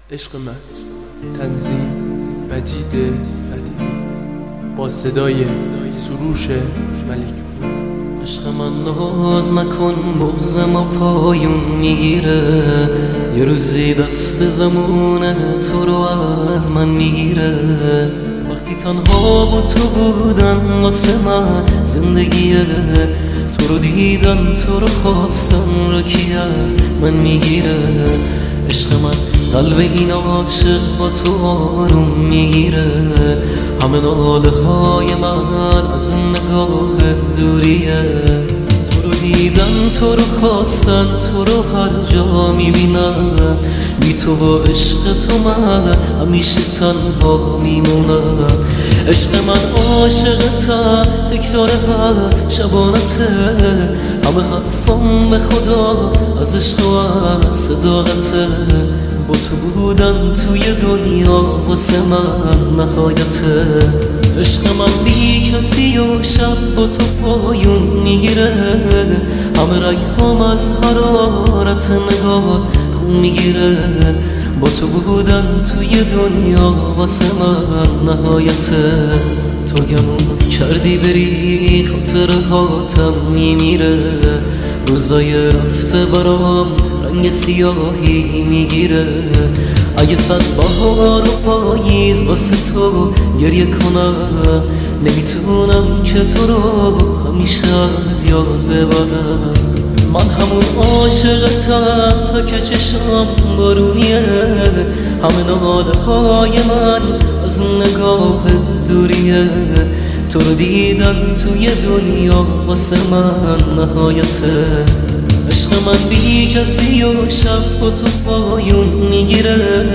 عشق من تنظیم مجید فتحی با صدای سروش ملک. عشق من ناز نکن، بغض ما پایون میگیره، یه روزی دست زمونه تو رو از من میگیره. وقتی تنها با تو بودن واسه من زندگیه، تو رو دیدن تو رو خواستن رو کی از من میگیره. عشق من قلب این عاشق با تو آروم میگیره، همه ناله های من از نگاه دوریه. تو رو دیدن تو رو خواستن تو رو هر جا میبینم، بی تو و عشق تو من همیشه تنها میمونم. عشق من عاشقتم، تکرار هر شبانته، همه حرفم به خدا از عشق و از صداقته. با تو بودن توی دنیا واسه من نهایته. عشق من بی کسی و شب با تو پایون میگیره، همه رگم از حرارت نگاهت خون میگیره. با تو بودن توی دنیا واسه من نهایته. تو گمون کردی بری خاطر هاتم میمیره، روزای رفته برام رنگ سیاهی میگیره. اگه صد بهار و پاییز واسه تو گریه کنم، نمیتونم که تو رو همیشه از یاد ببرم. من همون عاشقتم تا که چشم بارونیه، همه ناله های من از نگاه دوریه. تو رو دیدن توی دنیا واسه من نهایته. عشق من بی کسی و شب با تو پایون میگیره،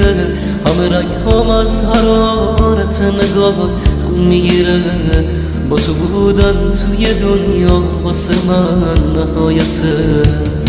همه رگم از حرارت نگاه خون میگیره. با تو بودن توی دنیا واسه من نهایته.